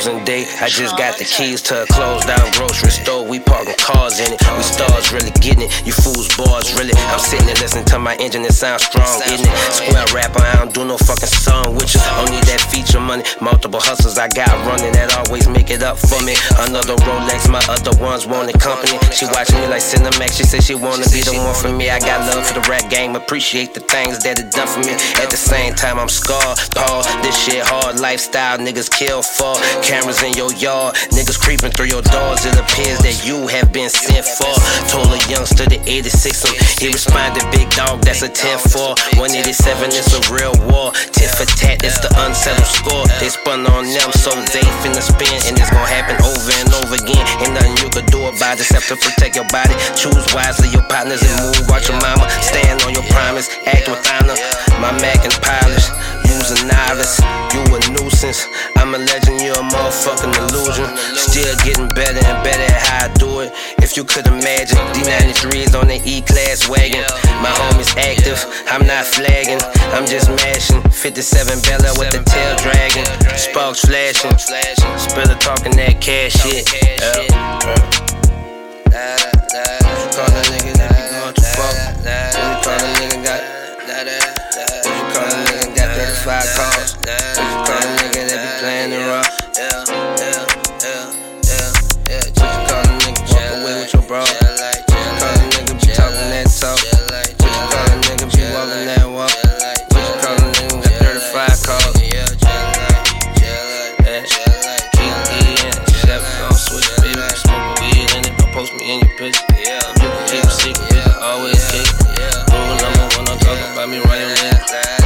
closing day. I just got the keys to a closed down grocery store. We parking cars in it. We stars really getting it. You fools bars really. I'm sitting and listening to my engine. It sounds strong, isn't it? Square rapper, I don't do no fucking song with you. Don't need that feature money. Multiple hustles I got running that always make it up for me. Another Rolex, my other ones wanted company. She watching me like Cinemax. She said she wanna be the one for me. I got love for the rap game. Appreciate the things that it done for me. At the same time, I'm scarred. Pause. This shit hard lifestyle. Niggas kill for cameras in your yard. Niggas creeping through your doors. It appears that you have been sent for. Told a youngster the 86 him. He responded, big dog, that's a 10-4. 187, it's a real war. Tit for tat, it's the unsettled score. They spun on them, so they finna spin. And it's gonna happen over and over again. Ain't nothing you could do about it except to protect your body. Choose wisely your partners and move. Watch your mama, stand on your promise. Act with honor. My Mac and polish. Use a novice, you a nuisance. I'm a legend, you're a motherfucking illusion. Still getting better and better at how I do it. If you could imagine, D93's on the E-Class wagon. My homie's active, I'm not flagging. I'm just mashing, 57 Bella with the tail dragging. Sparks flashing, Spiller talking that cash shit. Call that nigga that be going too far. Call that nigga got 35 calls. Call a nigga that be playing it rough. Call a nigga walk away with your bro. Call a nigga be talking that talk. Call a nigga be walking that walk. Call a nigga got 35 calls. Keep eating, except don't switch, baby. Smoke weed in it, don't post me in your picture. You can keep a secret, always kick. Rule number one, don't talk about me right away.